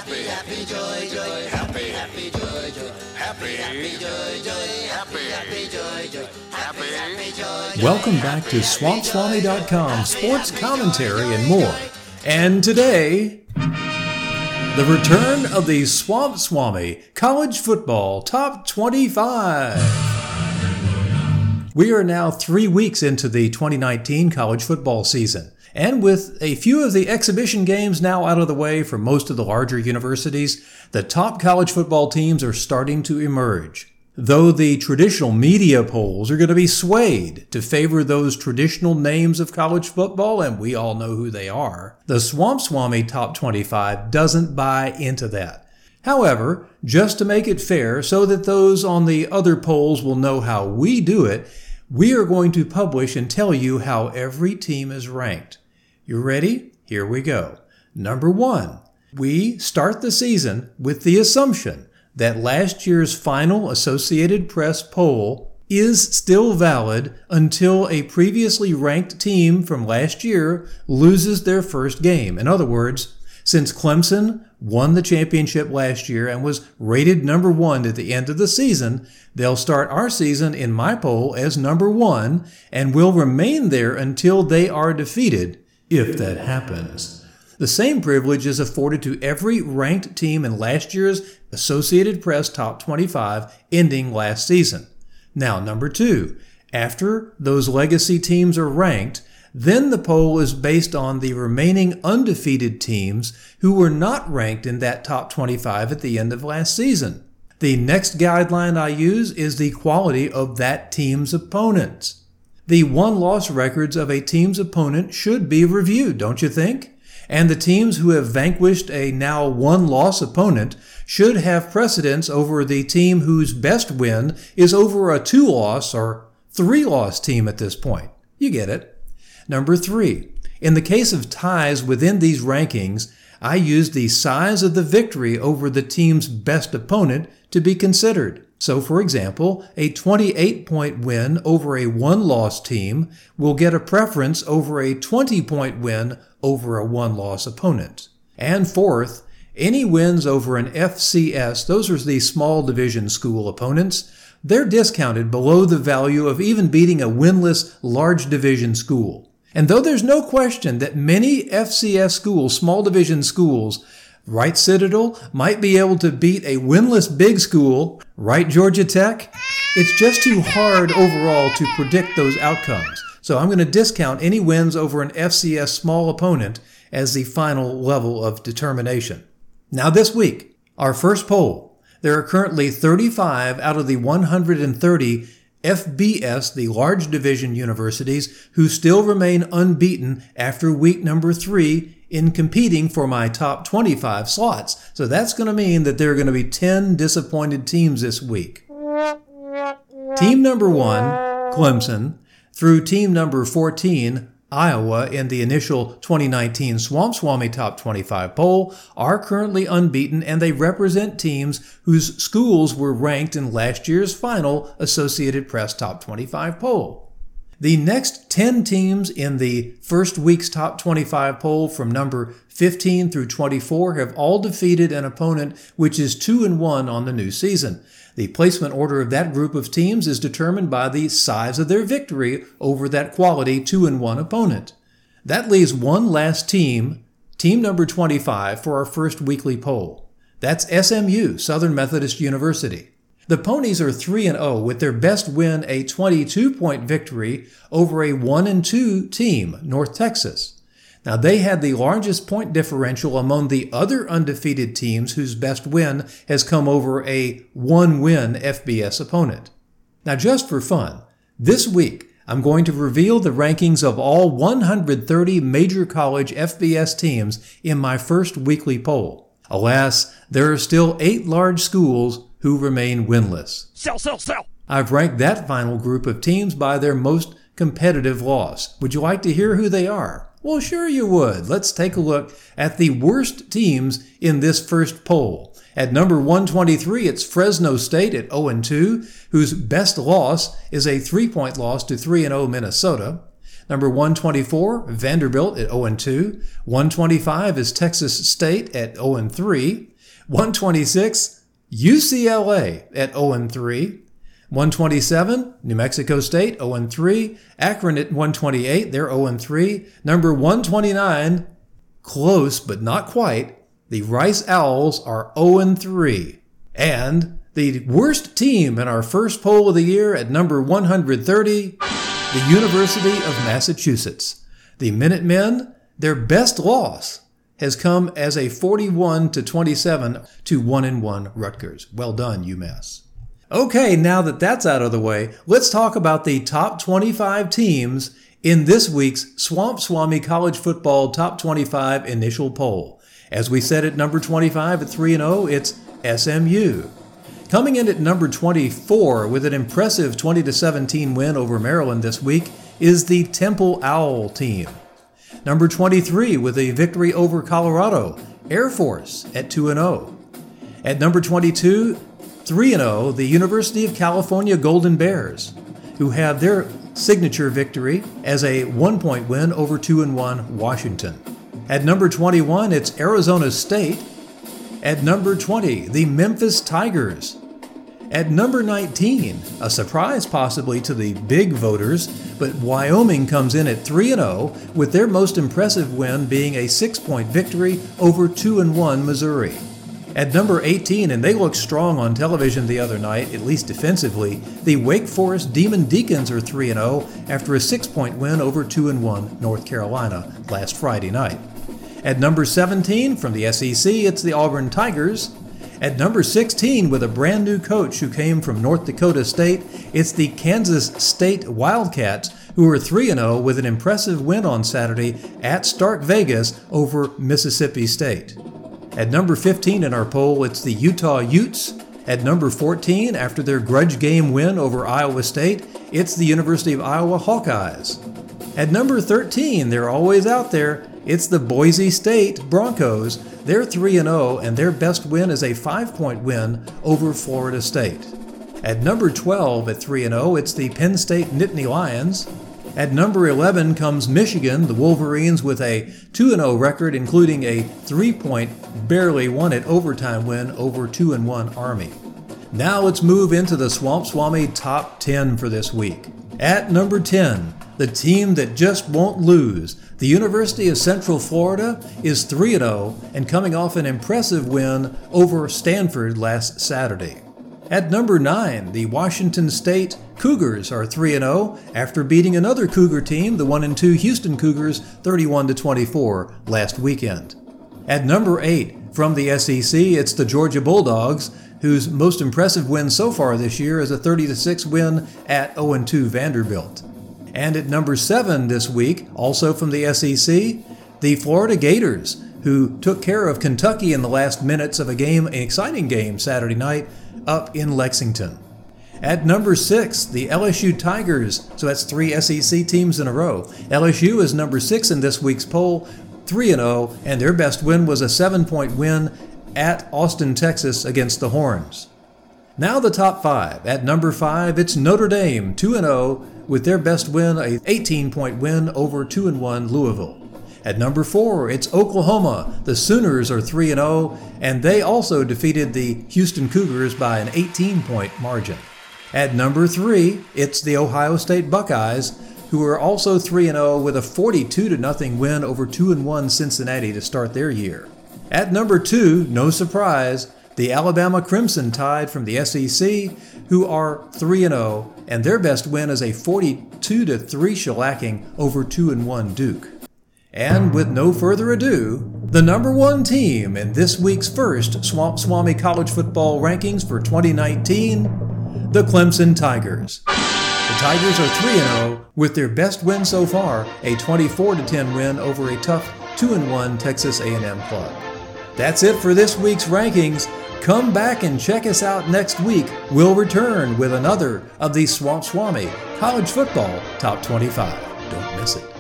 happy, happy, joy, joy, happy, happy, joy, joy, happy, happy, joy, joy, happy, happy, joy, joy, happy, happy, joy. Welcome back to SwampSwami.com, sports commentary and more. And today, the return of the Swamp Swami College Football Top 25. We are now 3 weeks into the 2019 college football season. And with a few of the exhibition games now out of the way for most of the larger universities, the top college football teams are starting to emerge. Though the traditional media polls are going to be swayed to favor those traditional names of college football, and we all know who they are, the Swamp Swami Top 25 doesn't buy into that. However, just to make it fair so that those on the other polls will know how we do it, we are going to publish and tell you how every team is ranked. You ready? Here we go. Number 1, we start the season with the assumption that last year's final Associated Press poll is still valid until a previously ranked team from last year loses their first game. In other words, since Clemson won the championship last year and was rated number 1 at the end of the season, they'll start our season in my poll as number 1 and will remain there until they are defeated, if that happens. The same privilege is afforded to every ranked team in last year's Associated Press Top 25 ending last season. Now, number 2, after those legacy teams are ranked, then the poll is based on the remaining undefeated teams who were not ranked in that top 25 at the end of last season. The next guideline I use is the quality of that team's opponents. The won-loss records of a team's opponent should be reviewed, don't you think? And the teams who have vanquished a now one-loss opponent should have precedence over the team whose best win is over a 2-loss or 3-loss team at this point. You get it. Number 3, in the case of ties within these rankings, I use the size of the victory over the team's best opponent to be considered. So, for example, a 28-point win over a 1-loss team will get a preference over a 20-point win over a 1-loss opponent. And fourth, any wins over an FCS, those are the small division school opponents, they're discounted below the value of even beating a winless large division school. And though there's no question that many FCS schools, small division schools, Wright Citadel might be able to beat a winless big school, Wright Georgia Tech, it's just too hard overall to predict those outcomes. So I'm going to discount any wins over an FCS small opponent as the final level of determination. Now this week, our first poll, there are currently 35 out of the 130 FBS, the large division universities, who still remain unbeaten after week number 3 in competing for my top 25 slots. So that's going to mean that there are going to be 10 disappointed teams this week. Team number 1, Clemson, through team number 14, Iowa, in the initial 2019 Swamp Swami Top 25 poll, are currently unbeaten, and they represent teams whose schools were ranked in last year's final Associated Press Top 25 poll. The next 10 teams in the first week's Top 25 poll from number 15 through 24 have all defeated an opponent which is 2-1 on the new season. The placement order of that group of teams is determined by the size of their victory over that quality 2-1 opponent. That leaves one last team, team number 25, for our first weekly poll. That's SMU, Southern Methodist University. The Ponies are 3-0 with their best win a 22-point victory over a 1-2 team, North Texas. Now, they had the largest point differential among the other undefeated teams whose best win has come over a 1-win FBS opponent. Now, just for fun, this week I'm going to reveal the rankings of all 130 major college FBS teams in my first weekly poll. Alas, there are still 8 large schools who remain winless. Sell. I've ranked that final group of teams by their most competitive loss. Would you like to hear who they are? Well, sure you would. Let's take a look at the worst teams in this first poll. At number 123, it's Fresno State at 0-2, whose best loss is a 3-point loss to 3-0 Minnesota. Number 124, Vanderbilt at 0-2. 125 is Texas State at 0-3. 126, UCLA at 0-3. 127, New Mexico State, 0-3. Akron at 128, they're 0-3. Number 129, close but not quite, the Rice Owls are 0-3. And the worst team in our first poll of the year at number 130, the University of Massachusetts. The Minutemen, their best loss has come as a 41-27 to 1-1 Rutgers. Well done, UMass. Okay, now that that's out of the way, let's talk about the top 25 teams in this week's Swamp Swami College Football Top 25 initial poll. As we said at number 25 at 3-0, it's SMU. Coming in at number 24 with an impressive 20-17 win over Maryland this week is the Temple Owl team. Number 23 with a victory over Colorado, Air Force at 2-0. At number 22, 3-0, the University of California Golden Bears, who have their signature victory as a 1-point win over 2-1 Washington. At number 21, it's Arizona State. At number 20, the Memphis Tigers. At number 19, a surprise possibly to the big voters, but Wyoming comes in at 3-0 with their most impressive win being a 6-point victory over 2-1 Missouri. At number 18, and they looked strong on television the other night, at least defensively, the Wake Forest Demon Deacons are 3-0 after a 6-point win over 2-1 North Carolina last Friday night. At number 17, from the SEC, it's the Auburn Tigers. At number 16, with a brand new coach who came from North Dakota State, it's the Kansas State Wildcats, who are 3-0 with an impressive win on Saturday at Stark Vegas over Mississippi State. At number 15 in our poll, it's the Utah Utes. At number 14, after their grudge game win over Iowa State, it's the University of Iowa Hawkeyes. At number 13, they're always out there, it's the Boise State Broncos. They're 3-0, and their best win is a 5-point win over Florida State. At number 12 at 3-0, it's the Penn State Nittany Lions. At number 11 comes Michigan, the Wolverines, with a 2-0 record, including a 3-point, barely won it overtime win over 2-1 Army. Now let's move into the Swamp Swami Top 10 for this week. At number 10, the team that just won't lose, the University of Central Florida, is 3-0 and coming off an impressive win over Stanford last Saturday. At number 9, the Washington State Cougars are 3-0 after beating another Cougar team, the 1-2 Houston Cougars, 31-24 last weekend. At number 8, from the SEC, it's the Georgia Bulldogs, whose most impressive win so far this year is a 30-6 win at 0-2 Vanderbilt. And at number 7 this week, also from the SEC, the Florida Gators, who took care of Kentucky in the last minutes of an exciting game Saturday night up in Lexington. At number 6, the LSU Tigers, so that's 3 SEC teams in a row. LSU is number 6 in this week's poll, 3-0, and their best win was a 7-point win at Austin, Texas against the Horns. Now the top 5. At number 5, it's Notre Dame, 2-0, with their best win, a 18-point win over 2-1 Louisville. At number 4, it's Oklahoma. The Sooners are 3-0, and they also defeated the Houston Cougars by an 18-point margin. At number 3, it's the Ohio State Buckeyes, who are also 3-0 with a 42-0 win over 2-1 Cincinnati to start their year. At number 2, no surprise, the Alabama Crimson Tide from the SEC, who are 3-0, and their best win is a 42-3 shellacking over 2-1 Duke. And with no further ado, the number 1 team in this week's first Swamp Swami College Football Rankings for 2019, the Clemson Tigers. The Tigers are 3-0 with their best win so far, a 24-10 win over a tough 2-1 Texas A&M club. That's it for this week's rankings. Come back and check us out next week. We'll return with another of the Swamp Swami College Football Top 25. Don't miss it.